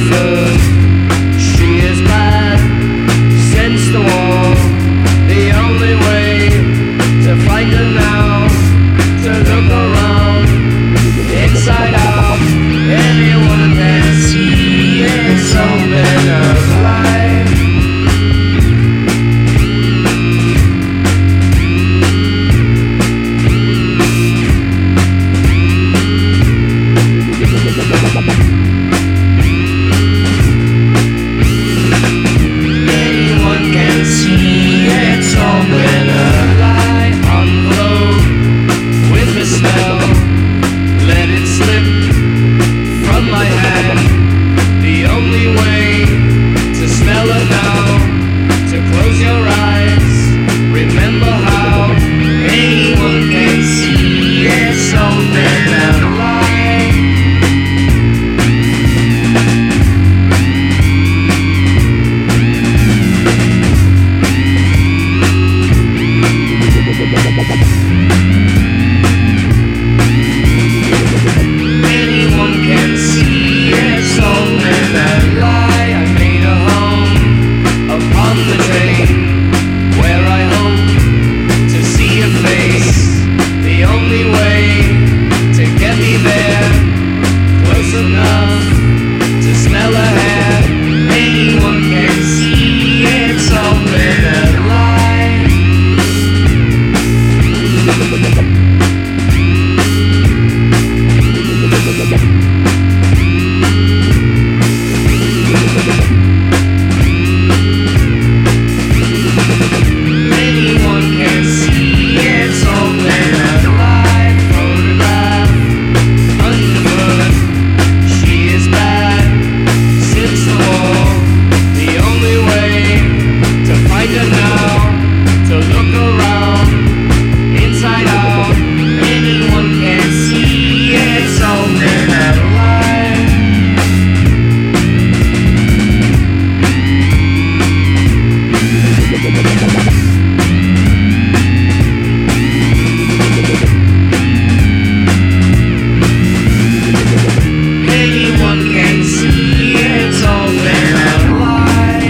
food. She is bad since the war. The only way to find her now, to look around, inside out. Anyone can see it's all been a lie. Anyone can see it's all been a lie. Envelope with the smell, let it slip from my hand. The only way to smell it now, to close your eyes, remember how. Anyone can see it's all been a lie. Anyone can see it's all been a lie. I made a home upon the train, where I hope to see your face. The only way to get me there, close enough to smell a hair. Anyone can see it's all been a lie. Anyone can see it's all been a lie. Photograph underfoot. She is bad since the war. The only way to find her now, to look around, inside out. Anyone can see it's all been a lie. Anyone can see it's all been a lie.